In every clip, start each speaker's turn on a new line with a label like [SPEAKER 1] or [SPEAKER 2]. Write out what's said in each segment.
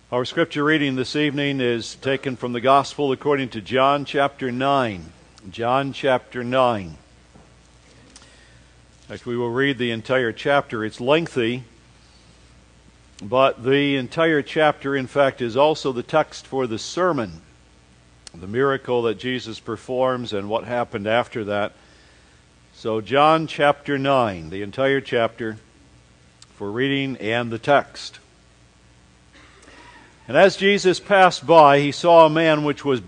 [SPEAKER 1] Our scripture reading this evening is taken from the Gospel according to John chapter 9. John chapter 9. In fact, we will read the entire chapter. It's lengthy, but the entire chapter, in fact, is also the text for the sermon, the miracle that Jesus performs and what happened after that. So John chapter 9, the entire chapter for reading and the text. And as Jesus passed by, he saw a man which was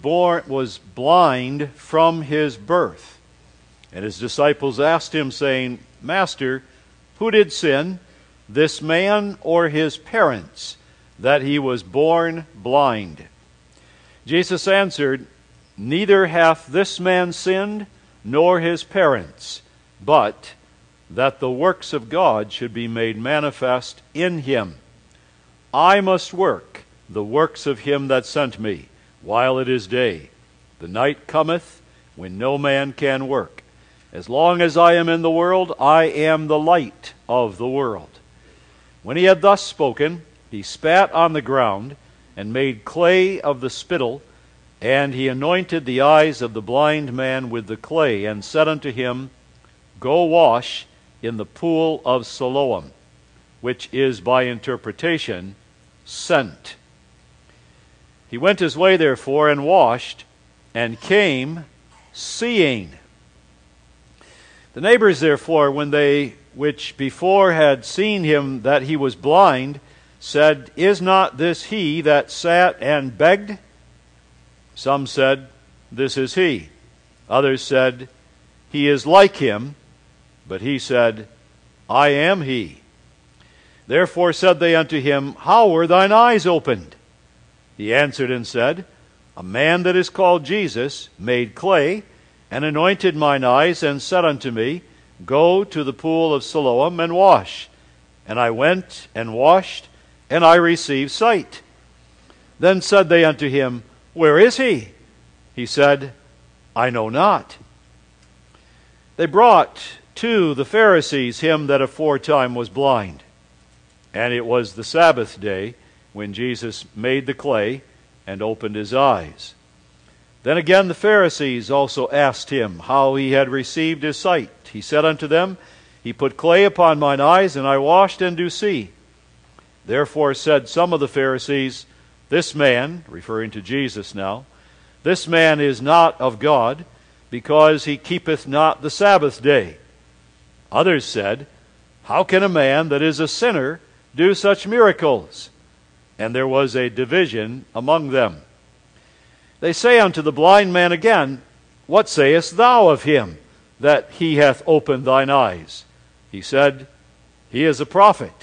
[SPEAKER 1] blind from his birth. And his disciples asked him, saying, Master, who did sin, this man or his parents, that he was born blind? Jesus answered, Neither hath this man sinned, nor his parents, but that the works of God should be made manifest in him. I must work the works of him that sent me, while it is day. The night cometh, when no man can work. As long as I am in the world, I am the light of the world. When he had thus spoken, he spat on the ground, and made clay of the spittle, and he anointed the eyes of the blind man with the clay, and said unto him, Go wash in the pool of Siloam, which is by interpretation, sent. He went his way, therefore, and washed, and came seeing. The neighbors, therefore, when they which before had seen him that he was blind, said, Is not this he that sat and begged? Some said, This is he. Others said, He is like him. But he said, I am he. Therefore said they unto him, How were thine eyes opened? He answered and said, A man that is called Jesus made clay, and anointed mine eyes, and said unto me, Go to the pool of Siloam, and wash. And I went and washed, and I received sight. Then said they unto him, Where is he? He said, I know not. They brought to the Pharisees him that aforetime was blind. And it was the Sabbath day, when Jesus made the clay and opened his eyes. Then again the Pharisees also asked him how he had received his sight. He said unto them, He put clay upon mine eyes, and I washed, and do see. Therefore said some of the Pharisees, This man, referring to Jesus now, this man is not of God, because he keepeth not the Sabbath day. Others said, How can a man that is a sinner do such miracles? And there was a division among them. They say unto the blind man again, What sayest thou of him, that he hath opened thine eyes? He said, He is a prophet.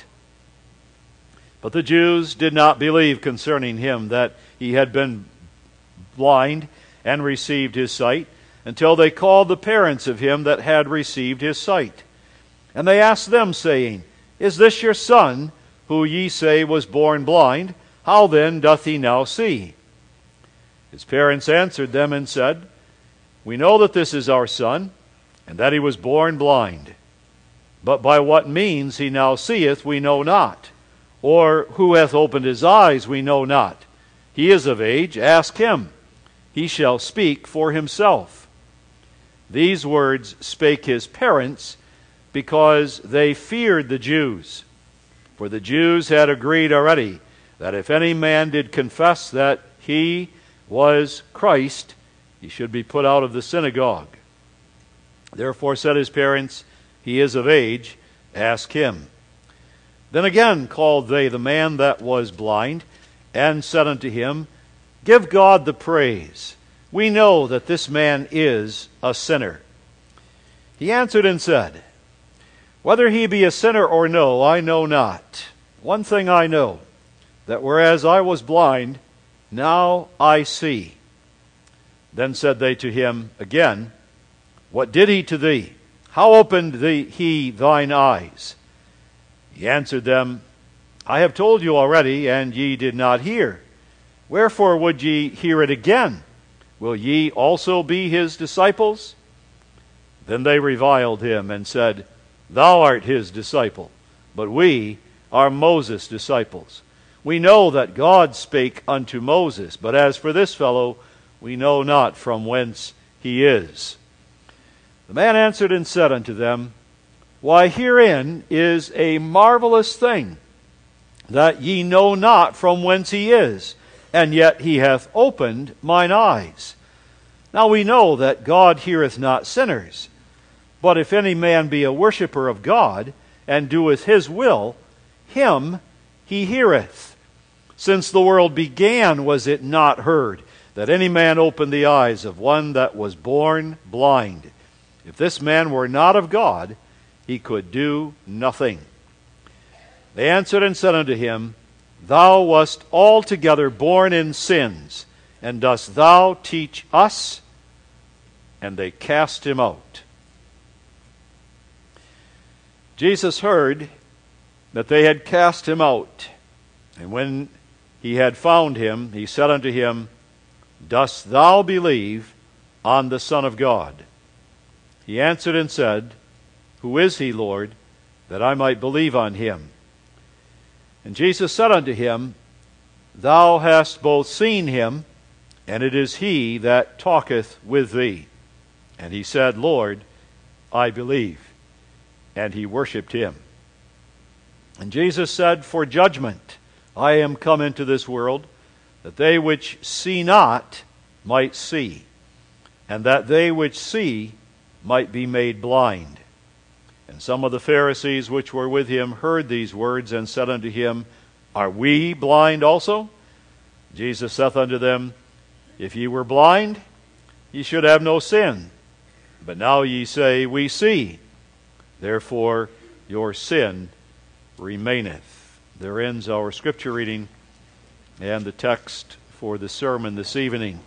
[SPEAKER 1] But the Jews did not believe concerning him that he had been blind and received his sight, until they called the parents of him that had received his sight. And they asked them, saying, Is this your son, who ye say was born blind? How then doth he now see? His parents answered them and said, We know that this is our son, and that he was born blind. But by what means he now seeth we know not, or who hath opened his eyes we know not. He is of age, ask him. He shall speak for himself. These words spake his parents, because they feared the Jews. For the Jews had agreed already that if any man did confess that he was Christ, he should be put out of the synagogue. Therefore said his parents, He is of age, ask him. Then again called they the man that was blind, and said unto him, Give God the praise. We know that this man is a sinner. He answered and said, Whether he be a sinner or no, I know not. One thing I know, that whereas I was blind, now I see. Then said they to him again, What did he to thee? How opened he thine eyes? He answered them, I have told you already, and ye did not hear. Wherefore would ye hear it again? Will ye also be his disciples? Then they reviled him and said, Thou art his disciple, but we are Moses' disciples. We know that God spake unto Moses, but as for this fellow, we know not from whence he is. The man answered and said unto them, Why, herein is a marvelous thing, that ye know not from whence he is, and yet he hath opened mine eyes. Now we know that God heareth not sinners, but if any man be a worshipper of God, and doeth his will, him he heareth. Since the world began was it not heard, that any man opened the eyes of one that was born blind. If this man were not of God, he could do nothing. They answered and said unto him, Thou wast altogether born in sins, and dost thou teach us? And they cast him out. Jesus heard that they had cast him out, and when he had found him, he said unto him, Dost thou believe on the Son of God? He answered and said, Who is he, Lord, that I might believe on him? And Jesus said unto him, Thou hast both seen him, and it is he that talketh with thee. And he said, Lord, I believe. And he worshipped him. And Jesus said, For judgment I am come into this world, that they which see not might see, and that they which see might be made blind. And some of the Pharisees which were with him heard these words, and said unto him, Are we blind also? Jesus saith unto them, If ye were blind, ye should have no sin. But now ye say, We see. Therefore your sin remaineth. There ends our scripture reading and the text for the sermon this evening.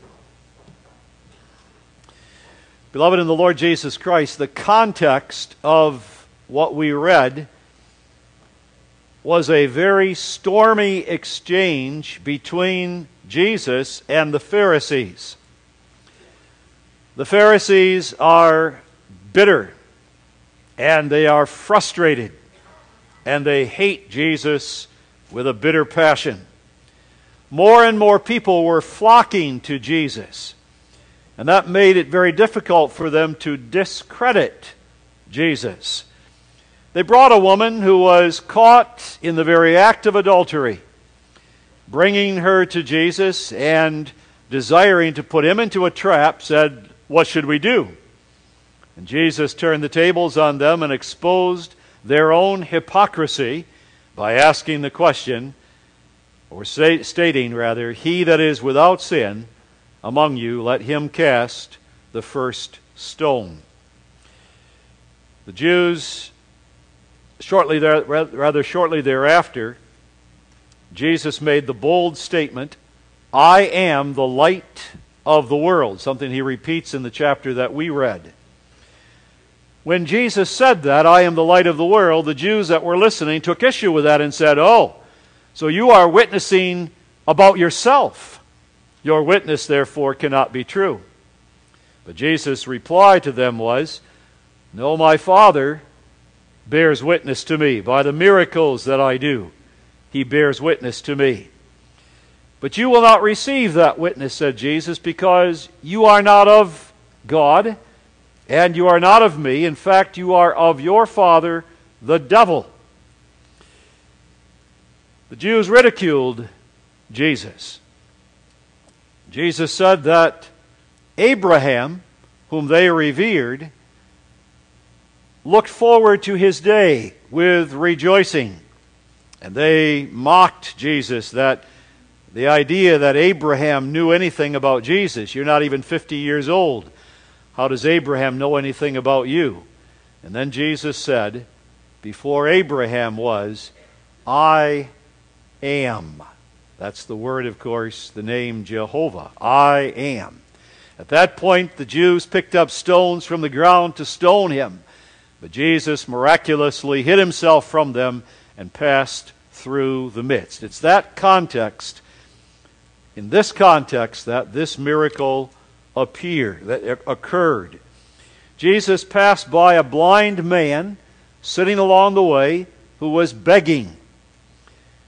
[SPEAKER 1] Beloved in the Lord Jesus Christ, the context of what we read was a very stormy exchange between Jesus and the Pharisees. The Pharisees are bitter, and they are frustrated, and they hate Jesus with a bitter passion. More and more people were flocking to Jesus, and that made it very difficult for them to discredit Jesus. They brought a woman who was caught in the very act of adultery, bringing her to Jesus and desiring to put him into a trap, said, What should we do? And Jesus turned the tables on them and exposed their own hypocrisy by asking the question, or stating rather, He that is without sin among you, let him cast the first stone. The Jews, shortly thereafter, Jesus made the bold statement, I am the light of the world, something he repeats in the chapter that we read. When Jesus said that, I am the light of the world, the Jews that were listening took issue with that and said, Oh, so you are witnessing about yourself. Your witness, therefore, cannot be true. But Jesus' reply to them was, No, my Father bears witness to me. By the miracles that I do, He bears witness to me. But you will not receive that witness, said Jesus, because you are not of God, and you are not of me. In fact, you are of your father, the devil. The Jews ridiculed Jesus. Jesus said that Abraham, whom they revered, looked forward to his day with rejoicing. And they mocked Jesus, that the idea that Abraham knew anything about Jesus. You're not even 50 years old. How does Abraham know anything about you? And then Jesus said, Before Abraham was, I am. That's the word, of course, the name Jehovah. I am. At that point, the Jews picked up stones from the ground to stone him. But Jesus miraculously hid himself from them and passed through the midst. It's that context, in this context, that this miracle occurred. Jesus passed by a blind man sitting along the way who was begging.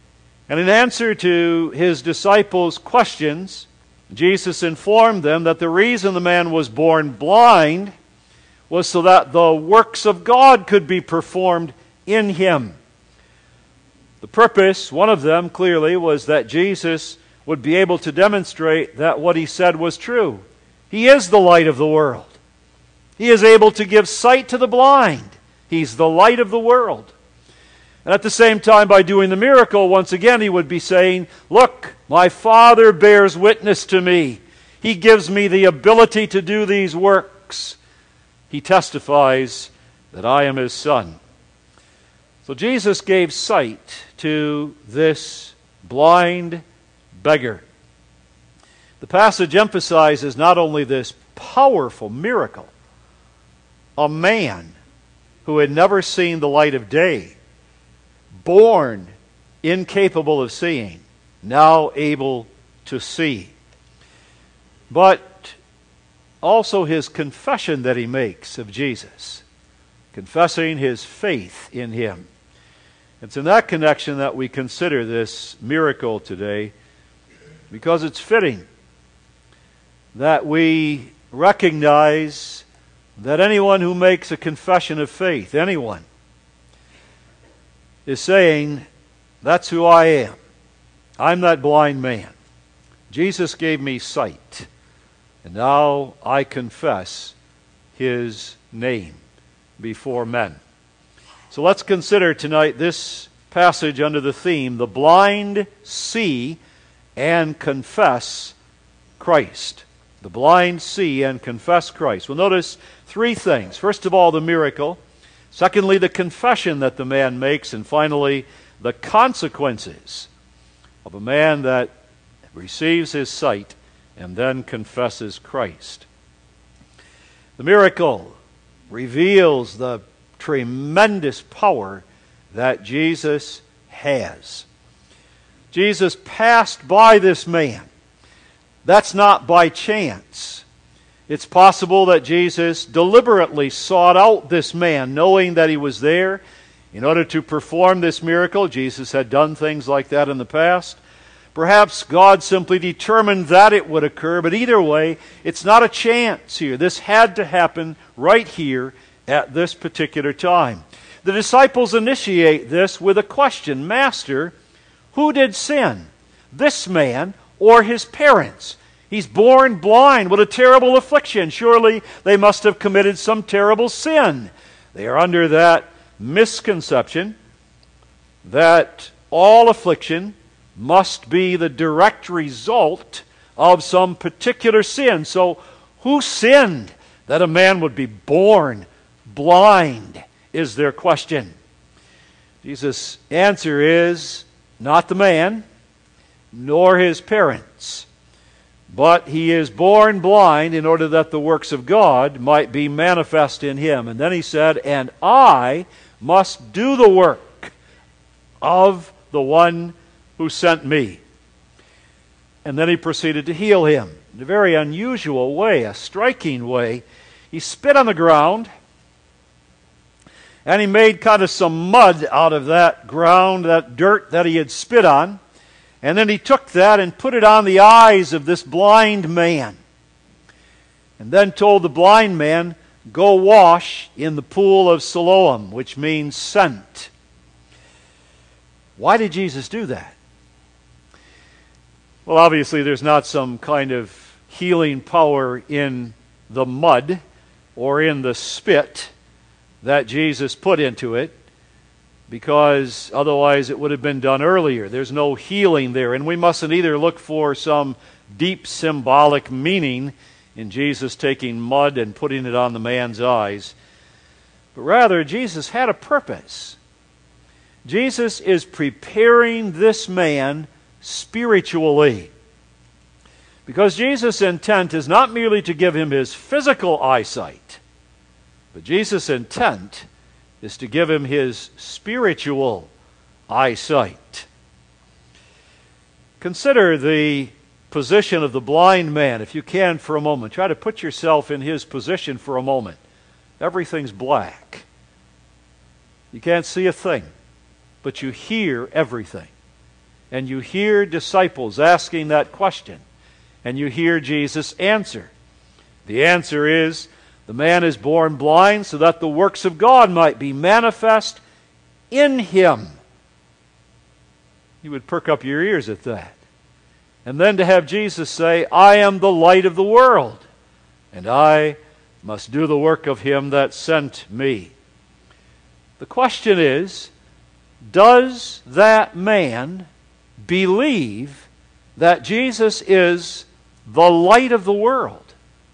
[SPEAKER 1] And in answer to his disciples' questions, Jesus informed them that the reason the man was born blind was so that the works of God could be performed in him. The purpose, one of them clearly, was that Jesus would be able to demonstrate that what he said was true. He is the light of the world. He is able to give sight to the blind. He's the light of the world. And at the same time, by doing the miracle, once again, he would be saying, "Look, my Father bears witness to me. He gives me the ability to do these works. He testifies that I am his Son." So Jesus gave sight to this blind beggar. The passage emphasizes not only this powerful miracle, a man who had never seen the light of day, born incapable of seeing, now able to see. But also his confession that he makes of Jesus, confessing his faith in him. It's in that connection that we consider this miracle today, because it's fitting that we recognize that anyone who makes a confession of faith, anyone, is saying, "That's who I am. I'm that blind man. Jesus gave me sight, and now I confess his name before men." So let's consider tonight this passage under the theme, "The blind see and confess Christ." The blind see and confess Christ. We'll notice three things. First of all, the miracle. Secondly, the confession that the man makes. And finally, the consequences of a man that receives his sight and then confesses Christ. The miracle reveals the tremendous power that Jesus has. Jesus passed by this man. That's not by chance. It's possible that Jesus deliberately sought out this man, knowing that he was there in order to perform this miracle. Jesus had done things like that in the past. Perhaps God simply determined that it would occur, but either way, it's not a chance here. This had to happen right here at this particular time. The disciples initiate this with a question, "Master, who did sin, this man or his parents? He's born blind. What a terrible affliction. Surely they must have committed some terrible sin." They are under that misconception that all affliction must be the direct result of some particular sin. So, who sinned that a man would be born blind, is their question. Jesus' answer is, not the man, nor his parents, but he is born blind in order that the works of God might be manifest in him. And then he said, "And I must do the work of the one who sent me." And then he proceeded to heal him in a very unusual way, a striking way. He spit on the ground, and he made kind of some mud out of that ground, that dirt that he had spit on. And then he took that and put it on the eyes of this blind man. And then told the blind man, "Go wash in the pool of Siloam," which means sent. Why did Jesus do that? Well, obviously there's not some kind of healing power in the mud or in the spit that Jesus put into it, because otherwise it would have been done earlier. There's no healing there, and we mustn't either look for some deep symbolic meaning in Jesus taking mud and putting it on the man's eyes. But rather, Jesus had a purpose. Jesus is preparing this man spiritually. Because Jesus' intent is not merely to give him his physical eyesight, but Jesus' intent is to give him his spiritual eyesight. Consider the position of the blind man, if you can, for a moment. Try to put yourself in his position for a moment. Everything's black. You can't see a thing, but you hear everything. and you hear disciples asking that question, and you hear Jesus answer. The answer is, the man is born blind so that the works of God might be manifest in him. You would perk up your ears at that. And then to have Jesus say, I am the light of the world, and I must do the work of him that sent me. The question is, does that man believe that Jesus is the light of the world?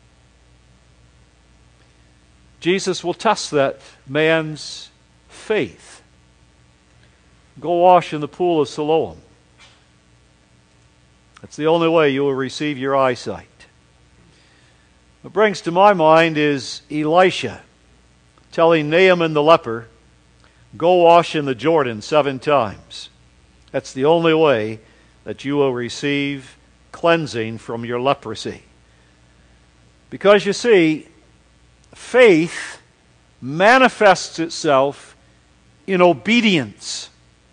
[SPEAKER 1] Jesus will test that man's faith. Go wash in the pool of Siloam. That's the only way you will receive your eyesight. What brings to my mind is Elisha telling Naaman the leper, go wash in the Jordan 7 times. That's the only way that you will receive cleansing from your leprosy. Because you see, faith manifests itself in obedience.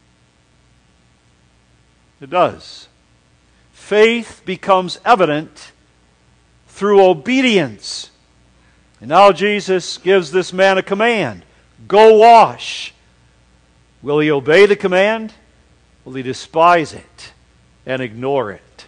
[SPEAKER 1] It does. Faith becomes evident through obedience. And now Jesus gives this man a command. Go wash. Will he obey the command? Will he despise it and ignore it?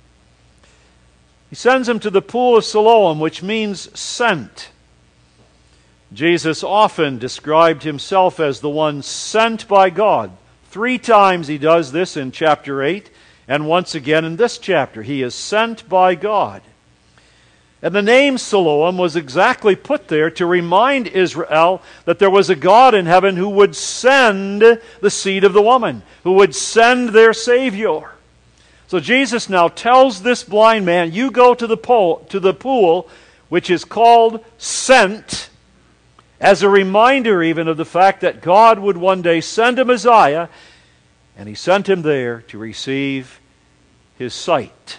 [SPEAKER 1] He sends him to the pool of Siloam, which means sent. Jesus often described himself as the one sent by God. 3 times he does this in chapter 8, and once again in this chapter. He is sent by God. And the name Siloam was exactly put there to remind Israel that there was a God in heaven who would send the seed of the woman, who would send their Savior. So Jesus now tells this blind man, you go to the pool, which is called Sent, as a reminder even of the fact that God would one day send a Messiah, and he sent him there to receive his sight.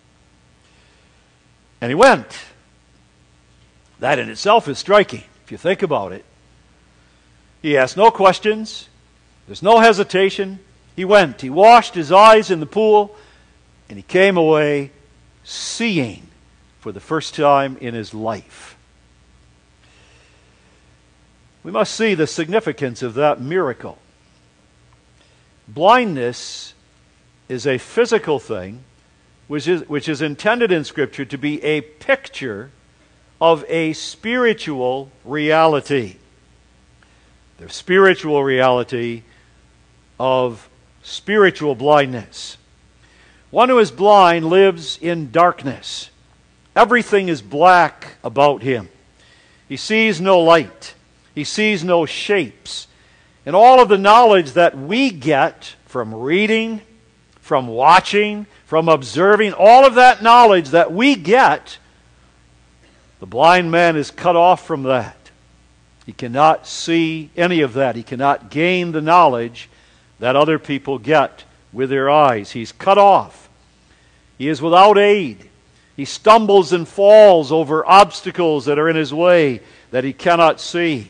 [SPEAKER 1] And he went. That in itself is striking, if you think about it. He asked no questions. There's no hesitation. He went. He washed his eyes in the pool, and he came away seeing for the first time in his life. We must see the significance of that miracle. Blindness is a physical thing which is intended in Scripture to be a picture of a spiritual reality. The spiritual reality of spiritual blindness. One who is blind lives in darkness. Everything is black about him. He sees no light. He sees no shapes. And all of the knowledge that we get from reading, from watching, from observing, all of that knowledge that we get, the blind man is cut off from that. He cannot see any of that. He cannot gain the knowledge that other people get with their eyes. He's cut off. He is without aid. He stumbles and falls over obstacles that are in his way that he cannot see.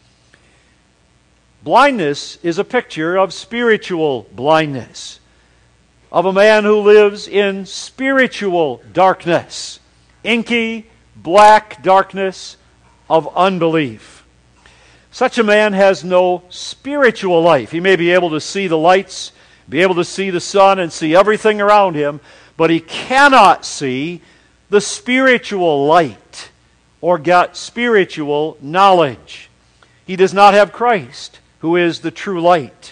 [SPEAKER 1] Blindness is a picture of spiritual blindness, of a man who lives in spiritual darkness, inky, black darkness of unbelief. Such a man has no spiritual life. He may be able to see the lights, be able to see the sun and see everything around him, but he cannot see the spiritual light or get spiritual knowledge. He does not have Christ, who is the true light.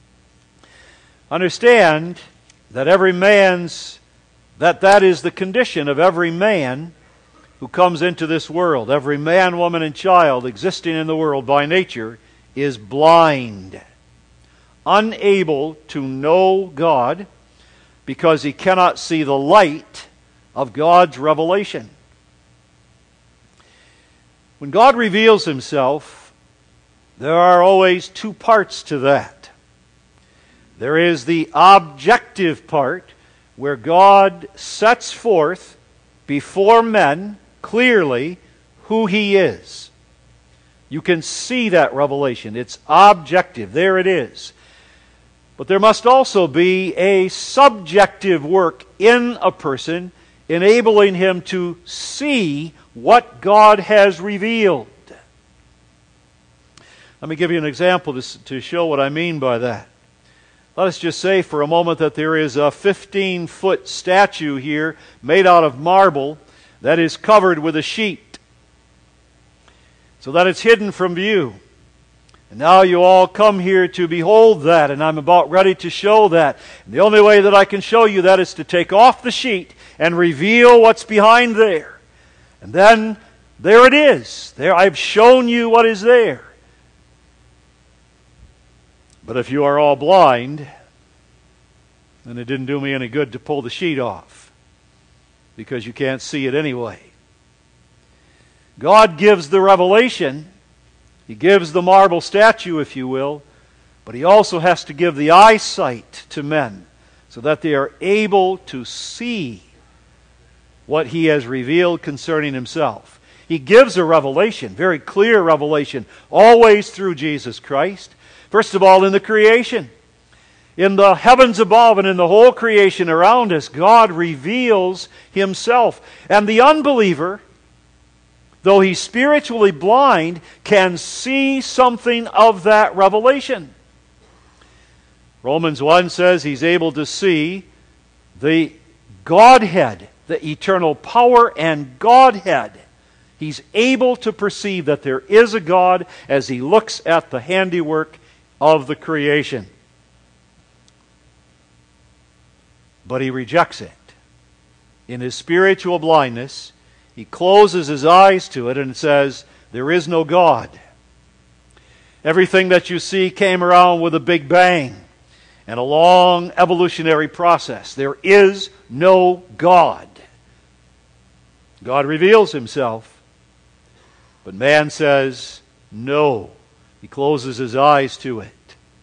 [SPEAKER 1] Understand that that is the condition of every man who comes into this world. Every man, woman, and child existing in the world by nature is blind, unable to know God because he cannot see the light of God's revelation. When God reveals himself, there are always 2 parts to that. There is the objective part where God sets forth before men clearly who he is. You can see that revelation. It's objective. There it is. But there must also be a subjective work in a person, enabling him to see what God has revealed. Let me give you an example to show what I mean by that. Let us just say for a moment that there is a 15-foot statue here made out of marble that is covered with a sheet so that it's hidden from view. And now you all come here to behold that, and I'm about ready to show that. And the only way that I can show you that is to take off the sheet and reveal what's behind there. And then there it is. There, I've shown you what is there. But if you are all blind, then it didn't do me any good to pull the sheet off, because you can't see it anyway. God gives the revelation. He gives the marble statue, if you will, but He also has to give the eyesight to men so that they are able to see what He has revealed concerning Himself. He gives a revelation, very clear revelation, always through Jesus Christ. First of all, in the creation. In the heavens above and in the whole creation around us, God reveals Himself. And the unbeliever, though he's spiritually blind, can see something of that revelation. Romans 1 says he's able to see the Godhead, the eternal power and Godhead. He's able to perceive that there is a God as he looks at the handiwork of the creation. But he rejects it. In his spiritual blindness, he closes his eyes to it and says, there is no God. Everything that you see came around with a big bang and a long evolutionary process. There is no God. God reveals Himself, but man says no. He closes his eyes to it.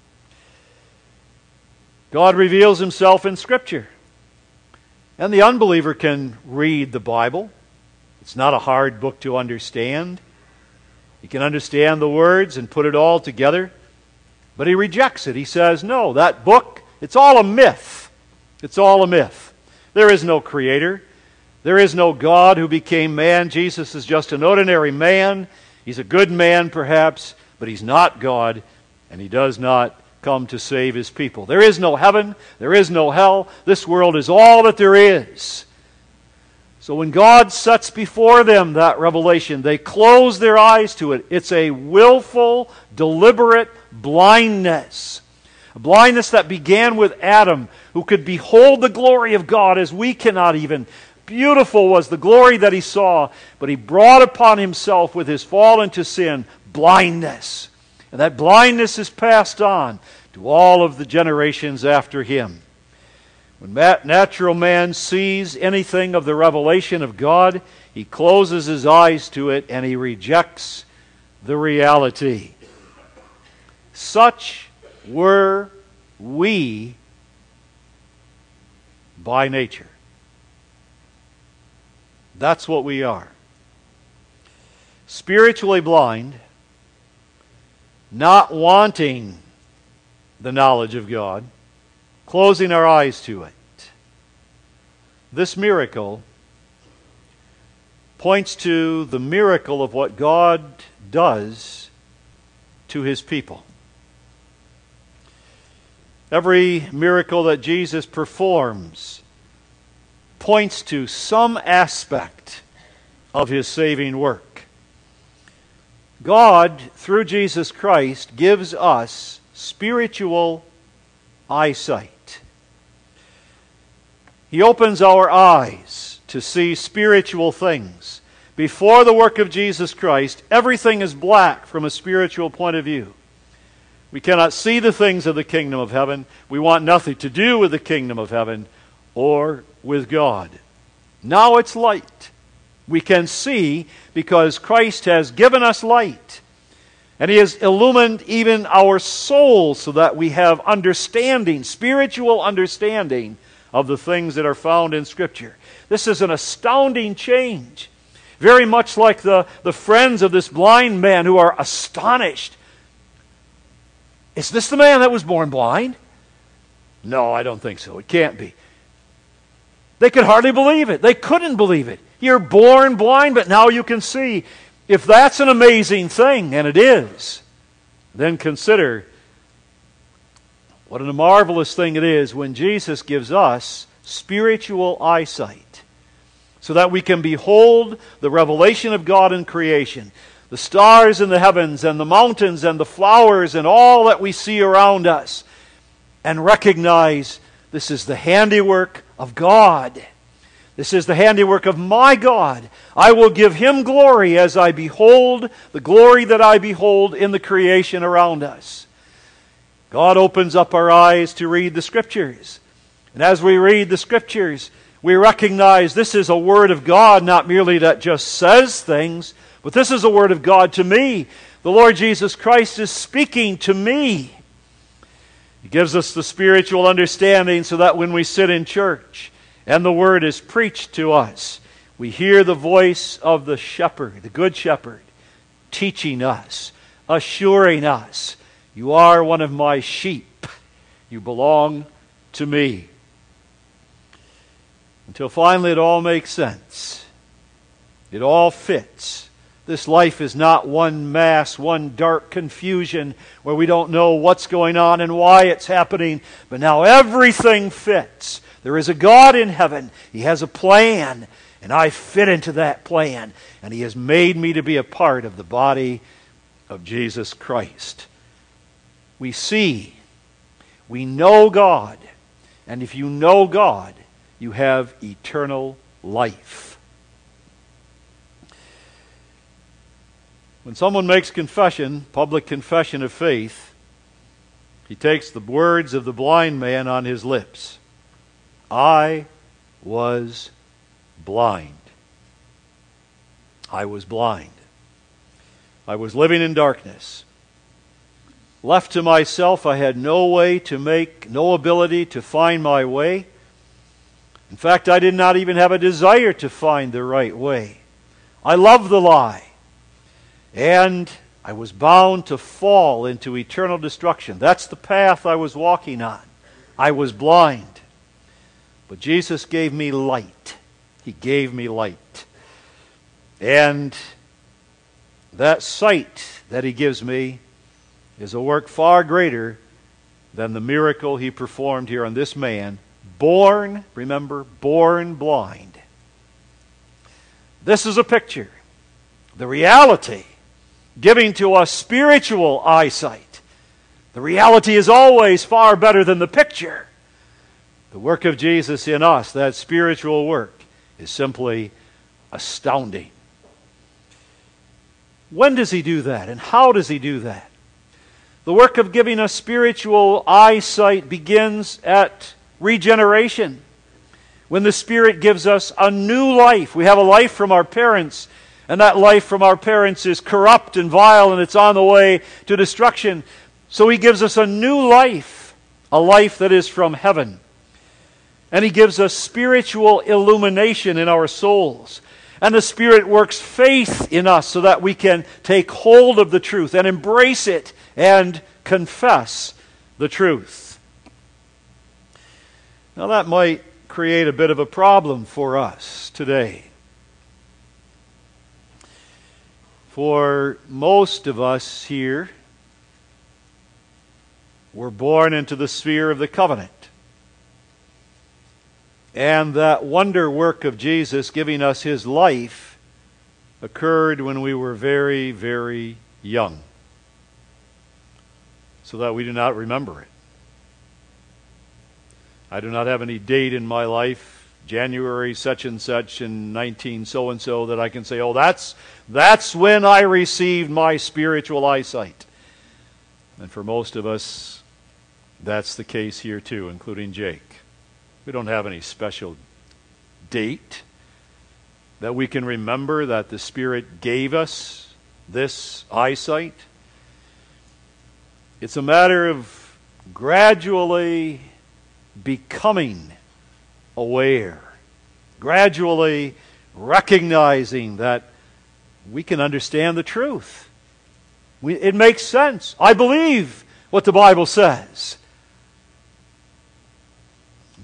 [SPEAKER 1] God reveals Himself in Scripture. And the unbeliever can read the Bible. It's not a hard book to understand. He can understand the words and put it all together. But he rejects it. He says, no, that book, it's all a myth. It's all a myth. There is no Creator. There is no God who became man. Jesus is just an ordinary man. He's a good man, perhaps, but He's not God, and He does not come to save His people. There is no heaven. There is no hell. This world is all that there is. So when God sets before them that revelation, they close their eyes to it. It's a willful, deliberate blindness. A blindness that began with Adam, who could behold the glory of God as we cannot even. Beautiful was the glory that he saw, but he brought upon himself with his fall into sin blindness. And that blindness is passed on to all of the generations after him. When natural man sees anything of the revelation of God, he closes his eyes to it and he rejects the reality. Such were we by nature. That's what we are. Spiritually blind, not wanting the knowledge of God, closing our eyes to it. This miracle points to the miracle of what God does to His people. Every miracle that Jesus performs points to some aspect of His saving work. God, through Jesus Christ, gives us spiritual eyesight. He opens our eyes to see spiritual things. Before the work of Jesus Christ, everything is black from a spiritual point of view. We cannot see the things of the kingdom of heaven. We want nothing to do with the kingdom of heaven or with God. Now it's light. We can see because Christ has given us light. And He has illumined even our souls so that we have understanding, spiritual understanding of the things that are found in Scripture. This is an astounding change. Very much like the friends of this blind man who are astonished. Is this the man that was born blind? No, I don't think so. It can't be. They could hardly believe it. They couldn't believe it. You're born blind, but now you can see. If that's an amazing thing, and it is, then consider what a marvelous thing it is when Jesus gives us spiritual eyesight, so that we can behold the revelation of God in creation, the stars in the heavens and the mountains and the flowers and all that we see around us, and recognize this is the handiwork of God. This is the handiwork of my God. I will give Him glory as I behold the glory that I behold in the creation around us. God opens up our eyes to read the Scriptures. And as we read the Scriptures, we recognize this is a Word of God, not merely that just says things, but this is a Word of God to me. The Lord Jesus Christ is speaking to me. He gives us the spiritual understanding so that when we sit in church and the Word is preached to us, we hear the voice of the shepherd, the good shepherd, teaching us, assuring us, you are one of my sheep. You belong to me. Until finally it all makes sense. It all fits. This life is not one mass, one dark confusion where we don't know what's going on and why it's happening. But now everything fits. There is a God in heaven. He has a plan. And I fit into that plan. And He has made me to be a part of the body of Jesus Christ. We see. We know God. And if you know God, you have eternal life. When someone makes confession, public confession of faith, he takes the words of the blind man on his lips. I was blind. I was blind. I was living in darkness. Left to myself, I had no ability to find my way. In fact, I did not even have a desire to find the right way. I loved the lie. And I was bound to fall into eternal destruction. That's the path I was walking on. I was blind. But Jesus gave me light. He gave me light. And that sight that He gives me is a work far greater than the miracle He performed here on this man, born, remember, born blind. This is a picture. The reality, giving to us spiritual eyesight. The reality is always far better than the picture. The work of Jesus in us, that spiritual work, is simply astounding. When does He do that, and how does He do that? The work of giving us spiritual eyesight begins at regeneration, when the Spirit gives us a new life. We have a life from our parents, and that life from our parents is corrupt and vile, and it's on the way to destruction. So He gives us a new life, a life that is from heaven. And He gives us spiritual illumination in our souls. And the Spirit works faith in us so that we can take hold of the truth and embrace it and confess the truth. Now that might create a bit of a problem for us today. For most of us here, we're born into the sphere of the covenant. And that wonder work of Jesus giving us His life occurred when we were very, very young, so that we do not remember it. I do not have any date in my life, January such and such in 19 so and so, that I can say, oh, that's when I received my spiritual eyesight. And for most of us, that's the case here too, including Jake. We don't have any special date that we can remember that the Spirit gave us this eyesight. It's a matter of gradually becoming aware, gradually recognizing that we can understand the truth. It makes sense. I believe what the Bible says.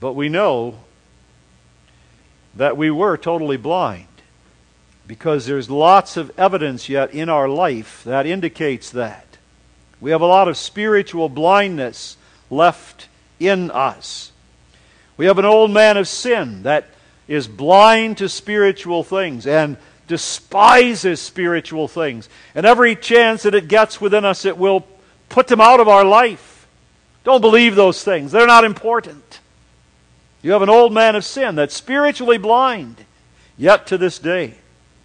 [SPEAKER 1] But we know that we were totally blind, because there's lots of evidence yet in our life that indicates that. We have a lot of spiritual blindness left in us. We have an old man of sin that is blind to spiritual things and despises spiritual things. And every chance that it gets within us, it will put them out of our life. Don't believe those things. They're not important. You have an old man of sin that's spiritually blind, yet to this day.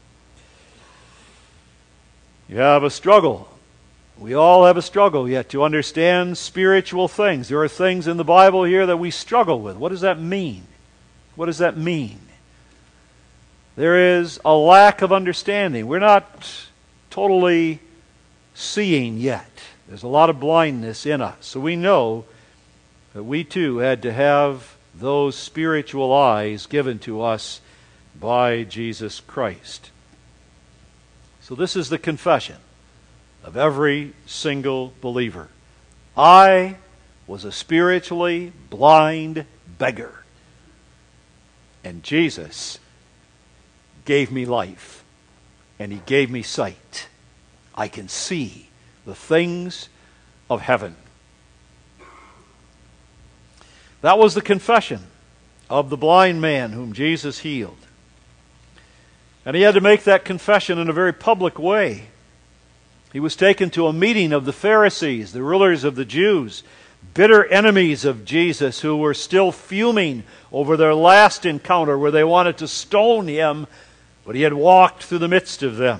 [SPEAKER 1] You have a struggle. We all have a struggle yet to understand spiritual things. There are things in the Bible here that we struggle with. What does that mean? What does that mean? There is a lack of understanding. We're not totally seeing yet. There's a lot of blindness in us. So we know that we too had to have those spiritual eyes given to us by Jesus Christ. So this is the confession of every single believer. I was a spiritually blind beggar, and Jesus gave me life, and He gave me sight. I can see the things of heaven. That was the confession of the blind man whom Jesus healed. And he had to make that confession in a very public way. He was taken to a meeting of the Pharisees, the rulers of the Jews, bitter enemies of Jesus who were still fuming over their last encounter where they wanted to stone Him, but He had walked through the midst of them.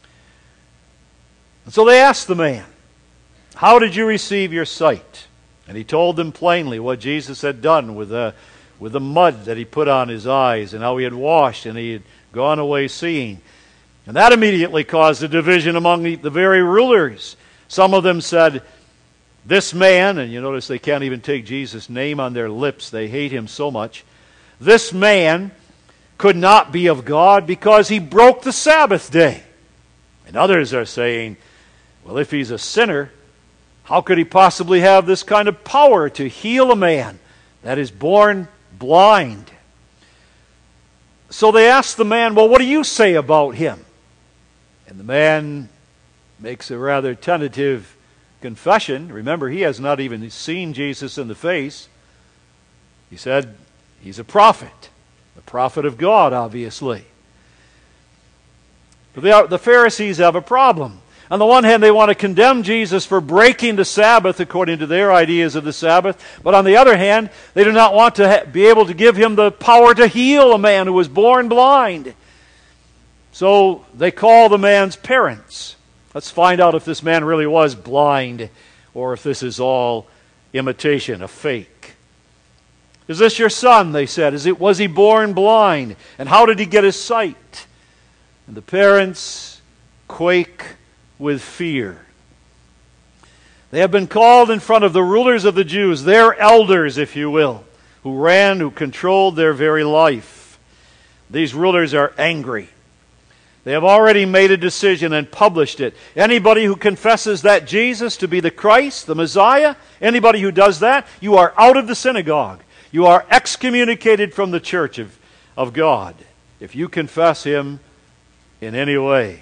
[SPEAKER 1] And so they asked the man, "How did you receive your sight?" And he told them plainly what Jesus had done with the mud that He put on his eyes, and how He had washed and He had gone away seeing. And that immediately caused a division among the very rulers. Some of them said, "This man," and you notice they can't even take Jesus' name on their lips, they hate Him so much, "this man could not be of God because he broke the Sabbath day." And others are saying, "Well, if He's a sinner, how could He possibly have this kind of power to heal a man that is born blind?" So they asked the man, "Well, what do you say about Him?" And the man makes a rather tentative confession. Remember, he has not even seen Jesus in the face. He said, he's a prophet of God, obviously. But the Pharisees have a problem. On the one hand, they want to condemn Jesus for breaking the Sabbath according to their ideas of the Sabbath. But on the other hand, they do not want to be able to give Him the power to heal a man who was born blind. So they call the man's parents. Let's find out if this man really was blind or if this is all imitation, a fake. "Is this your son?" they said. Was he born blind? And how did he get his sight? And the parents quake with fear. They have been called in front of the rulers of the Jews, their elders, if you will, who controlled their very life. These rulers are angry. They have already made a decision and published it. Anybody who confesses that Jesus to be the Christ, the Messiah, anybody who does that, you are out of the synagogue. You are excommunicated from the church of God if you confess Him in any way.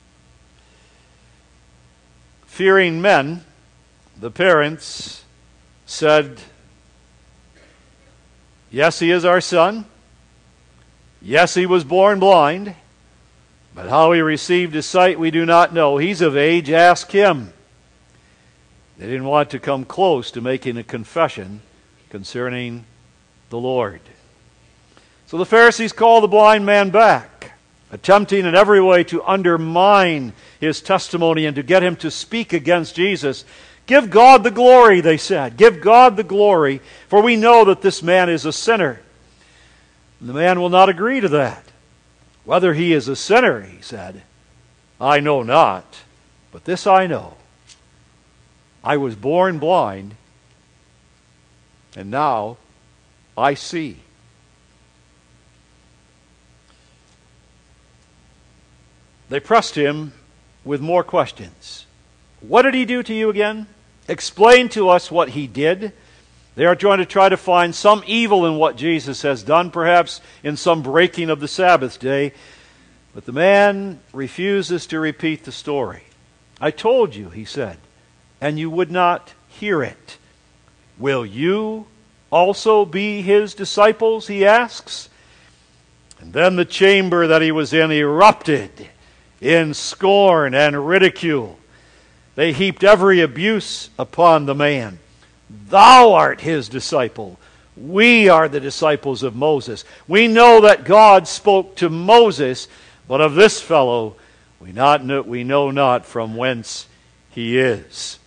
[SPEAKER 1] Fearing men, the parents said, "Yes, he is our son. Yes, he was born blind. But how he received his sight we do not know. He's of age, ask him." They didn't want to come close to making a confession concerning the Lord. So the Pharisees call the blind man back, attempting in every way to undermine his testimony and to get him to speak against Jesus. "Give God the glory," they said. "Give God the glory, for we know that this man is a sinner." And the man will not agree to that. "Whether he is a sinner," he said, "I know not, but this I know. I was born blind, and now I see." They pressed him with more questions. "What did he do to you again? Explain to us what he did." They are going to try to find some evil in what Jesus has done, perhaps in some breaking of the Sabbath day. But the man refuses to repeat the story. I told you, he said, and you would not hear it. Will you also be his disciples, he asks. And then the chamber that he was in erupted in scorn and ridicule. They heaped every abuse upon the man. Thou art his disciple. We are the disciples of Moses. We know that God spoke to Moses, but of this fellow we know not from whence he is.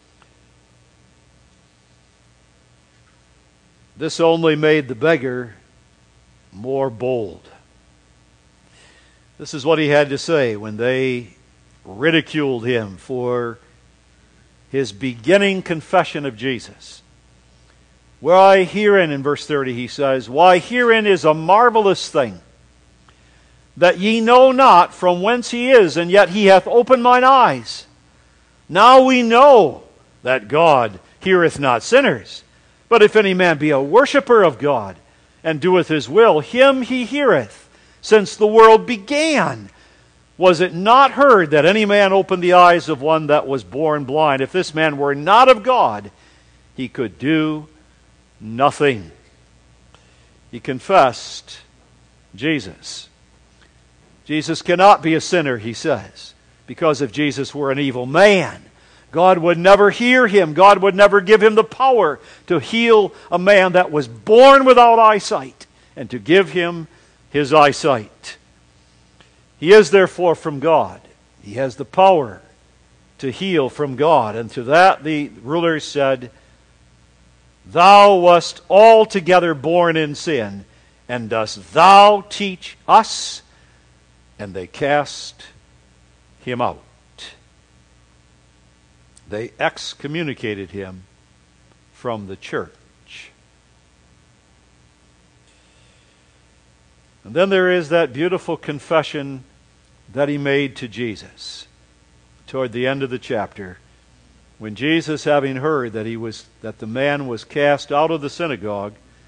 [SPEAKER 1] This only made the beggar more bold. This is what he had to say when they ridiculed him for his beginning confession of Jesus. Why herein, in verse 30, he says, why herein is a marvelous thing, that ye know not from whence he is, and yet he hath opened mine eyes. Now we know that God heareth not sinners, but if any man be a worshipper of God, and doeth his will, him he heareth, since the world began. Was it not heard that any man opened the eyes of one that was born blind? If this man were not of God, he could do nothing. He confessed Jesus. Jesus cannot be a sinner, he says, because if Jesus were an evil man, God would never hear him. God would never give him the power to heal a man that was born without eyesight and to give him his eyesight. He is therefore from God. He has the power to heal from God. And to that the rulers said, Thou wast altogether born in sin, and dost thou teach us? And they cast him out. They excommunicated him from the church. And then there is that beautiful confession that he made to Jesus toward the end of the chapter, when Jesus, having heard that the man was cast out of the synagogue,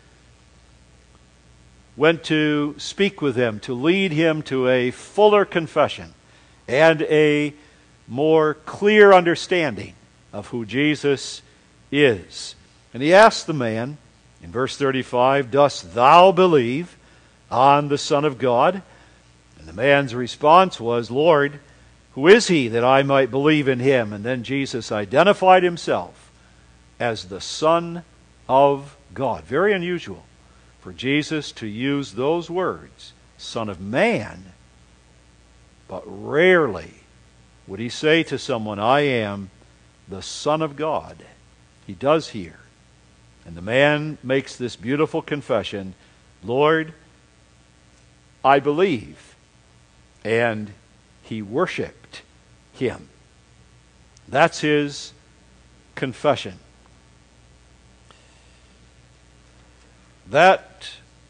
[SPEAKER 1] went to speak with him, to lead him to a fuller confession and a more clear understanding of who Jesus is. And he asked the man in verse 35, Dost thou believe on the Son of God? And the man's response was, Lord, who is he that I might believe in him? And then Jesus identified himself as the Son of God. Very unusual for Jesus to use those words, Son of Man, but rarely would he say to someone, I am the Son of God. He does here. And the man makes this beautiful confession, Lord, I believe. And he worshiped him. That's his confession. That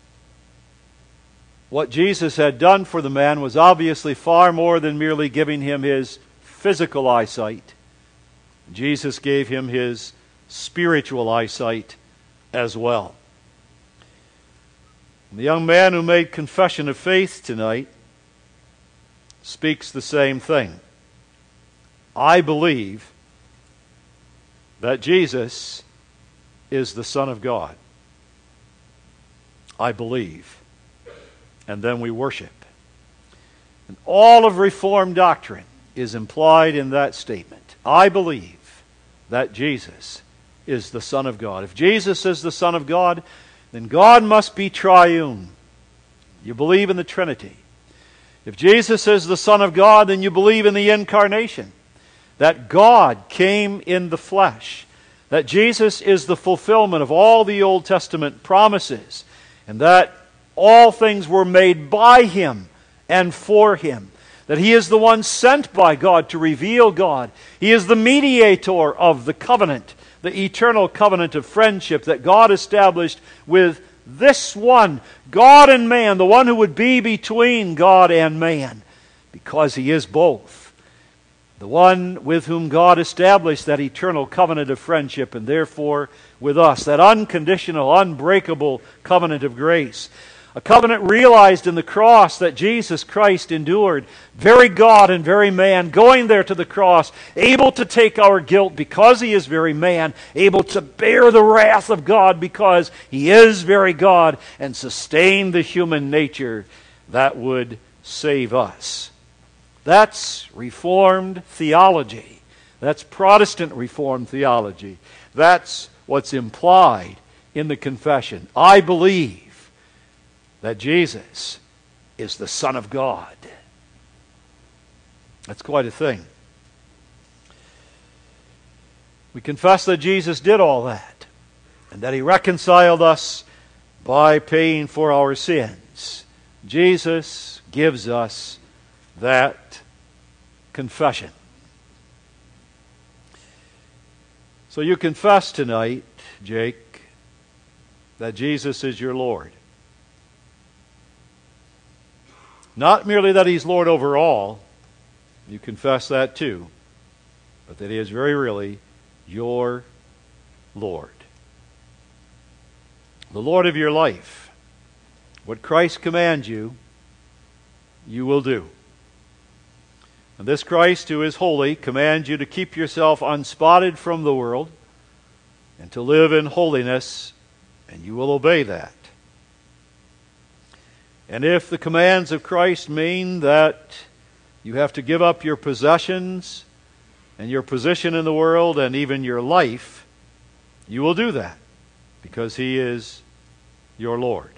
[SPEAKER 1] what Jesus had done for the man was obviously far more than merely giving him his physical eyesight. Jesus gave him his spiritual eyesight as well. The young man who made confession of faith tonight speaks the same thing. I believe that Jesus is the Son of God. I believe. And then we worship. And all of Reformed doctrine is implied in that statement. I believe that Jesus is the Son of God. If Jesus is the Son of God, then God must be triune. You believe in the Trinity. If Jesus is the Son of God, then you believe in the incarnation. That God came in the flesh. That Jesus is the fulfillment of all the Old Testament promises. And that all things were made by Him and for Him. That He is the one sent by God to reveal God. He is the mediator of the covenant, the eternal covenant of friendship that God established with this one, God and man, the one who would be between God and man, because He is both. the one with whom God established that eternal covenant of friendship, and therefore with us, that unconditional, unbreakable covenant of grace. A covenant realized in the cross that Jesus Christ endured, very God and very man, going there to the cross, able to take our guilt because He is very man, able to bear the wrath of God because He is very God, and sustain the human nature that would save us. That's Reformed theology. That's Protestant Reformed theology. That's what's implied in the confession. I believe that Jesus is the Son of God. That's quite a thing. We confess that Jesus did all that, and that He reconciled us by paying for our sins. Jesus gives us that confession. So you confess tonight, Jake, that Jesus is your Lord. Not merely that He's Lord over all, you confess that too, but that He is very really your Lord. The Lord of your life. What Christ commands you, you will do. And this Christ, who is holy, commands you to keep yourself unspotted from the world and to live in holiness, and you will obey that. And if the commands of Christ mean that you have to give up your possessions and your position in the world and even your life, you will do that because He is your Lord.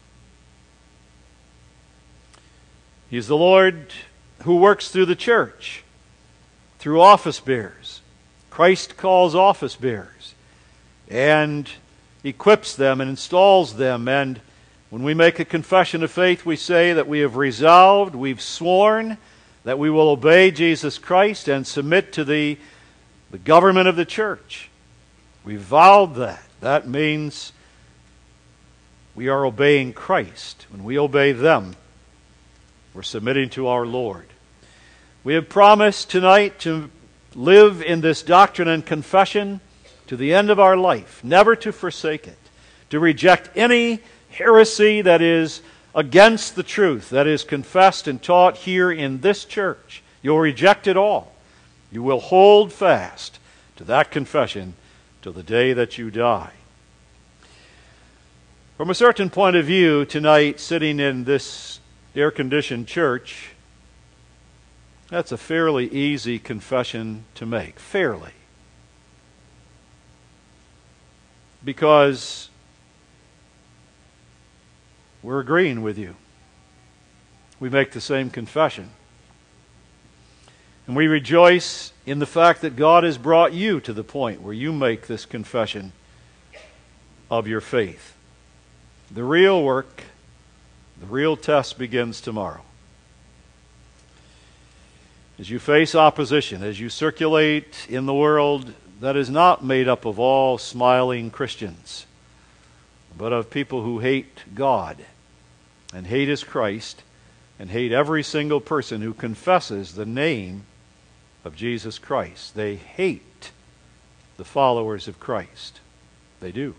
[SPEAKER 1] He is the Lord who works through the church, through office bearers. Christ calls office bearers and equips them and installs them. And when we make a confession of faith, we say that we have resolved, we've sworn that we will obey Jesus Christ and submit to the government of the church. We've vowed that. That means we are obeying Christ. When we obey them, we're submitting to our Lord. We have promised tonight to live in this doctrine and confession to the end of our life, never to forsake it, to reject any heresy that is against the truth, that is confessed and taught here in this church. You'll reject it all. You will hold fast to that confession till the day that you die. From a certain point of view, tonight, sitting in this air-conditioned church, that's a fairly easy confession to make. Fairly. Because we're agreeing with you. We make the same confession. And we rejoice in the fact that God has brought you to the point where you make this confession of your faith. The real work, the real test begins tomorrow. As you face opposition, as you circulate in the world that is not made up of all smiling Christians, but of people who hate God and hate His Christ and hate every single person who confesses the name of Jesus Christ. They hate the followers of Christ. They do.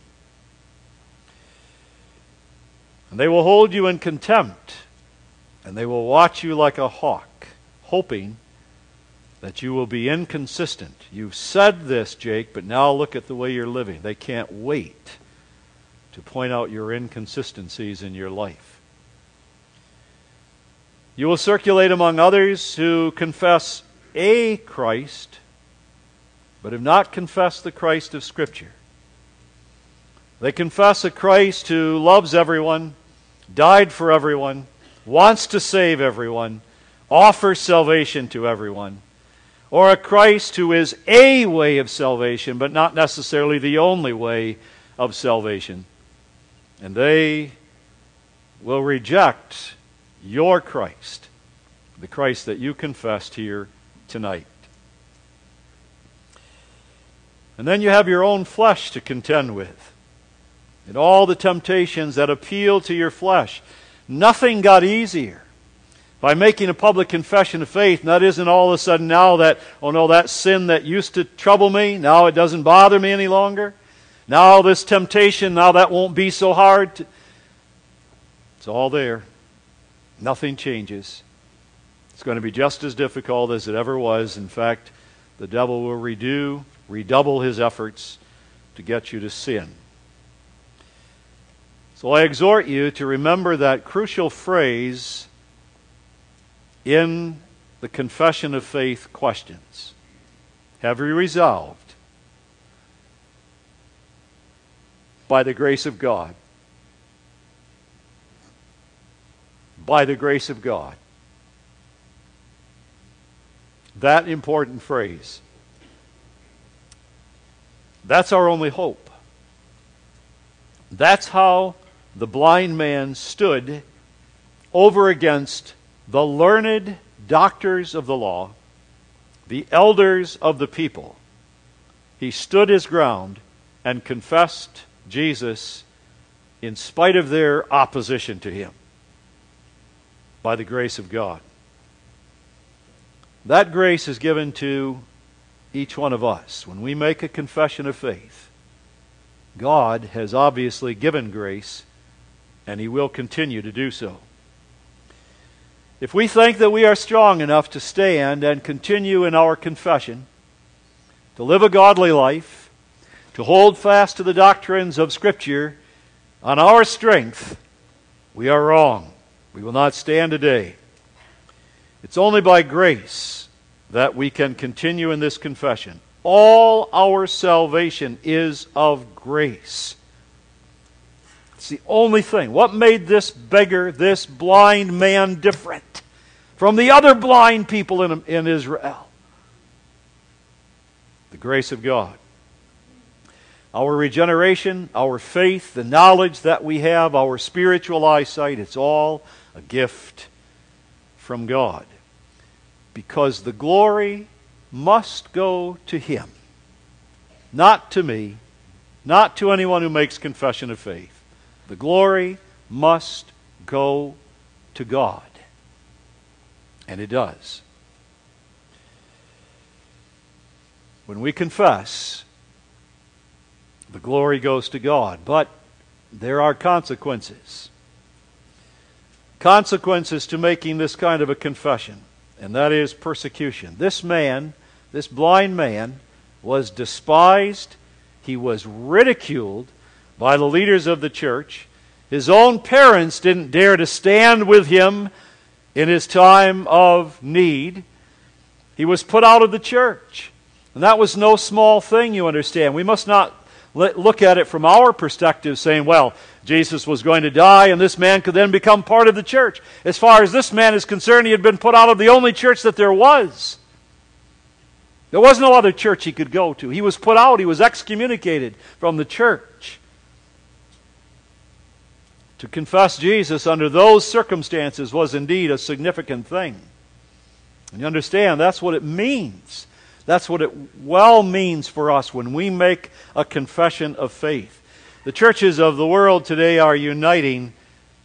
[SPEAKER 1] And they will hold you in contempt, and they will watch you like a hawk, hoping that you will be inconsistent. You've said this, Jake, but now look at the way you're living. They can't wait to point out your inconsistencies in your life. You will circulate among others who confess a Christ, but have not confessed the Christ of Scripture. They confess a Christ who loves everyone, died for everyone, wants to save everyone, offers salvation to everyone, or a Christ who is a way of salvation, but not necessarily the only way of salvation. And they will reject your Christ, the Christ that you confessed here tonight. And then you have your own flesh to contend with, and all the temptations that appeal to your flesh. Nothing got easier. By making a public confession of faith, and that isn't all of a sudden now that, oh no, that sin that used to trouble me, now it doesn't bother me any longer. Now this temptation, now that won't be so hard. It's all there. Nothing changes. It's going to be just as difficult as it ever was. In fact, the devil will redouble his efforts to get you to sin. So I exhort you to remember that crucial phrase in the confession of faith questions. Have you resolved, by the grace of God, by the grace of God? That important phrase. That's our only hope. That's how the blind man stood over against the learned doctors of the law, the elders of the people. He stood his ground and confessed Jesus in spite of their opposition to him, by the grace of God. That grace is given to each one of us. When we make a confession of faith, God has obviously given grace, and He will continue to do so. If we think that we are strong enough to stand and continue in our confession, to live a godly life, to hold fast to the doctrines of Scripture on our strength, we are wrong. We will not stand today. It's only by grace that we can continue in this confession. All our salvation is of grace. It's the only thing. What made this beggar, this blind man, different from the other blind people in Israel? The grace of God. Our regeneration, our faith, the knowledge that we have, our spiritual eyesight, it's all a gift from God. Because the glory must go to Him, not to me, not to anyone who makes confession of faith. The glory must go to God. And it does. When we confess, the glory goes to God. But there are consequences. Consequences to making this kind of a confession. And that is persecution. This man, this blind man, was despised. He was ridiculed by the leaders of the church. His own parents didn't dare to stand with him in his time of need. He was put out of the church. And that was no small thing, you understand. We must not look at it from our perspective saying, well, Jesus was going to die and this man could then become part of the church. As far as this man is concerned, he had been put out of the only church that there was. There was no other church he could go to. He was put out. He was excommunicated from the church. To confess Jesus under those circumstances was indeed a significant thing. And you understand, that's what it means. That's what it well means for us when we make a confession of faith. The churches of the world today are uniting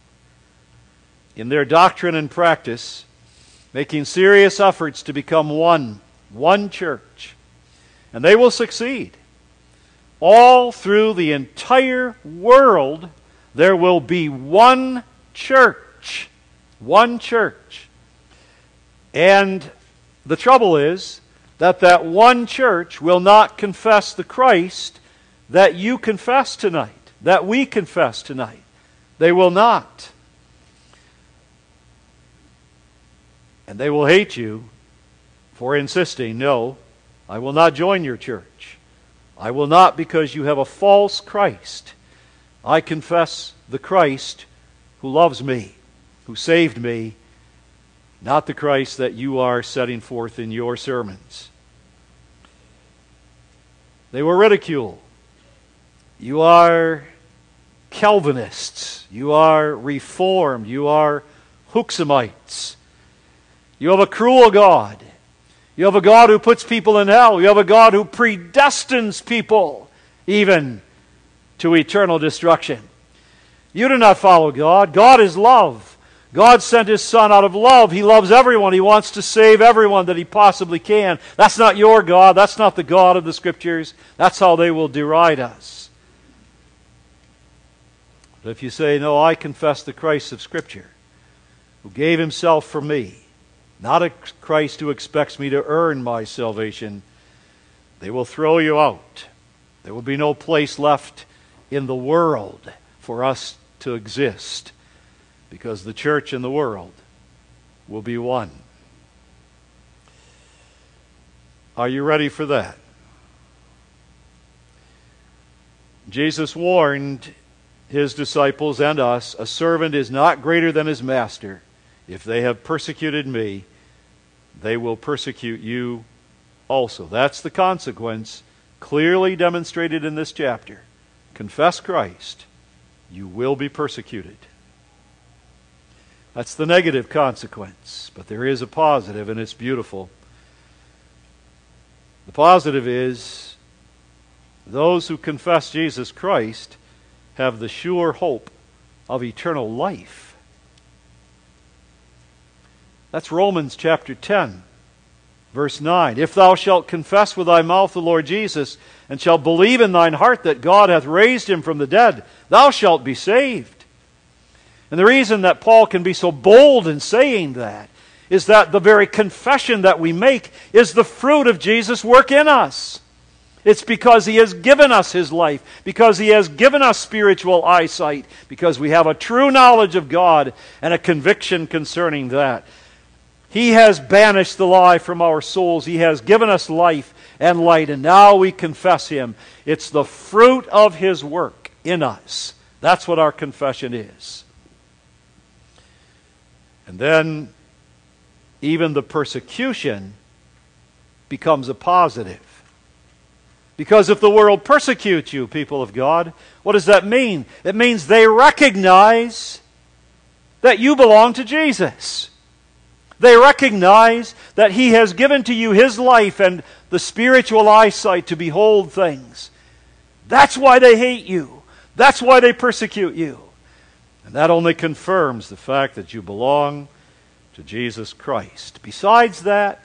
[SPEAKER 1] in their doctrine and practice, making serious efforts to become one church. And they will succeed. All through the entire world, there will be one church. One church. And the trouble is that one church will not confess the Christ that you confess tonight, that we confess tonight. They will not. And they will hate you for insisting, no, I will not join your church. I will not, because you have a false Christ. I confess the Christ who loves me, who saved me, not the Christ that you are setting forth in your sermons. They were ridiculed. You are Calvinists. You are Reformed. You are Huxamites. You have a cruel God. You have a God who puts people in hell. You have a God who predestines people even to eternal destruction. You do not follow God. God is love. God sent His Son out of love. He loves everyone. He wants to save everyone that He possibly can. That's not your God. That's not the God of the Scriptures. That's how they will deride us. But if you say, no, I confess the Christ of Scripture, who gave Himself for me, not a Christ who expects me to earn my salvation, they will throw you out. There will be no place left in the world for us to exist, because the church and the world will be one. Are you ready for that? Jesus warned His disciples and us, a servant is not greater than his master. If they have persecuted me, they will persecute you also. That's the consequence clearly demonstrated in this chapter. Confess Christ, you will be persecuted. That's the negative consequence, but there is a positive, and it's beautiful. The positive is those who confess Jesus Christ have the sure hope of eternal life. That's Romans chapter 10, verse 9. If thou shalt confess with thy mouth the Lord Jesus, and shalt believe in thine heart that God hath raised Him from the dead, thou shalt be saved. And the reason that Paul can be so bold in saying that is that the very confession that we make is the fruit of Jesus' work in us. It's because He has given us His life, because He has given us spiritual eyesight, because we have a true knowledge of God and a conviction concerning that. He has banished the lie from our souls. He has given us life and light, and now we confess Him. It's the fruit of His work in us. That's what our confession is. And then even the persecution becomes a positive. Because if the world persecutes you, people of God, what does that mean? It means they recognize that you belong to Jesus. They recognize that He has given to you His life and the spiritual eyesight to behold things. That's why they hate you. That's why they persecute you. And that only confirms the fact that you belong to Jesus Christ. Besides that,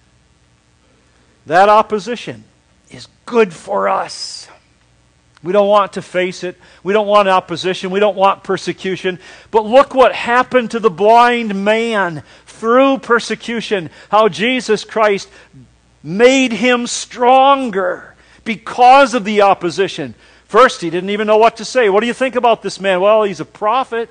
[SPEAKER 1] that opposition is good for us. We don't want to face it. We don't want opposition. We don't want persecution. But look what happened to the blind man through persecution. How Jesus Christ made him stronger because of the opposition. First, he didn't even know what to say. What do you think about this man? Well, he's a prophet.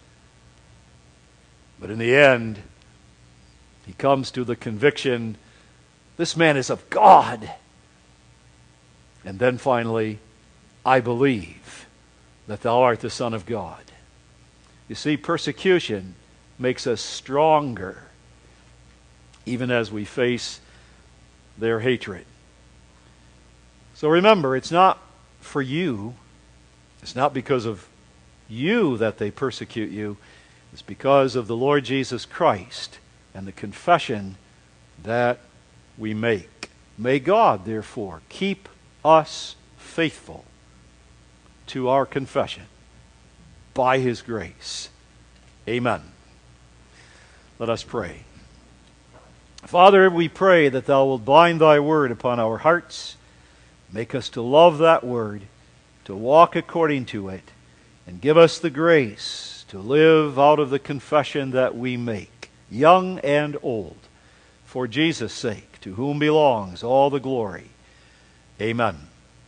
[SPEAKER 1] But in the end, he comes to the conviction, this man is of God. And then finally, I believe that thou art the Son of God. You see, persecution makes us stronger, even as we face their hatred. So remember, it's not for you. It's not because of you that they persecute you. It's because of the Lord Jesus Christ and the confession that we make. May God, therefore, keep us faithful to our confession by His grace. Amen. Let us pray. Father, we pray that Thou wilt bind Thy word upon our hearts. Make us to love that word, to walk according to it, and give us the grace to live out of the confession that we make, young and old, for Jesus' sake, to whom belongs all the glory. Amen.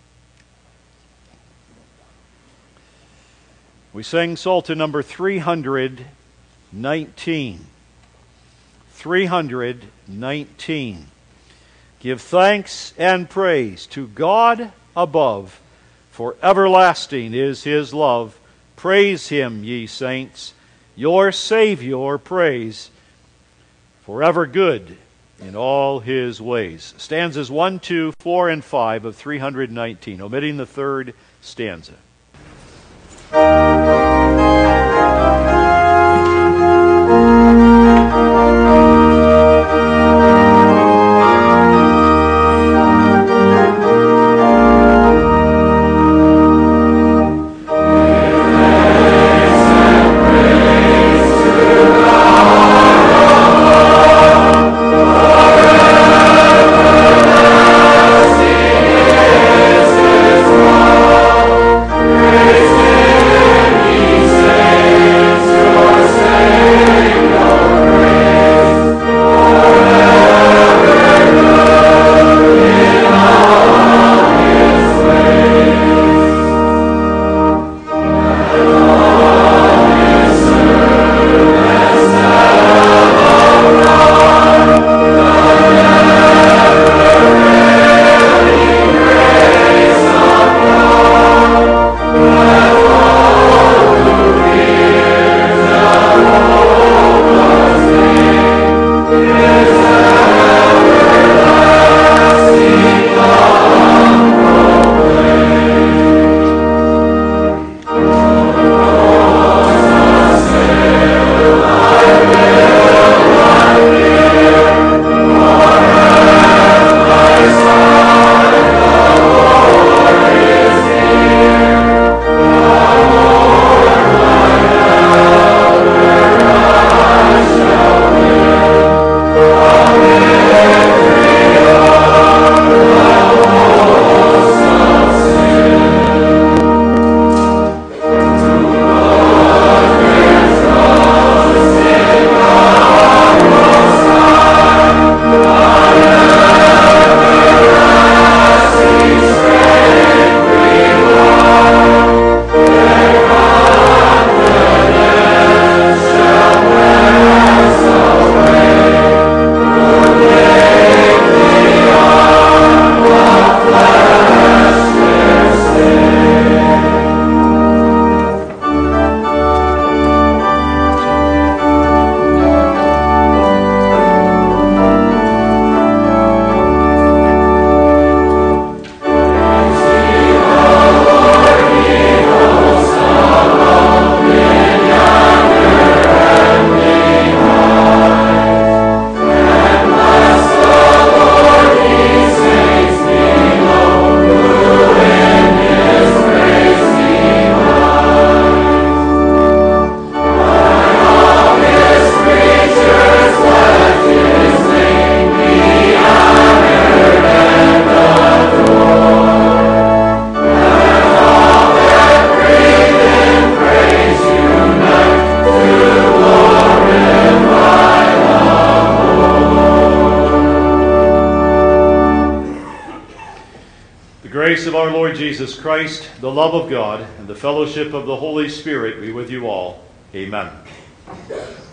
[SPEAKER 1] We sing Psalter number 319. 319. Give thanks and praise to God above, for everlasting is His love. Praise Him, ye saints, your Savior praise, forever good in all His ways. Stanzas 1, 2, 4, and 5 of 319, omitting the third stanza.
[SPEAKER 2] Praise
[SPEAKER 1] grace of our Lord Jesus Christ, the love of God, and the fellowship of the Holy Spirit be with you all. Amen.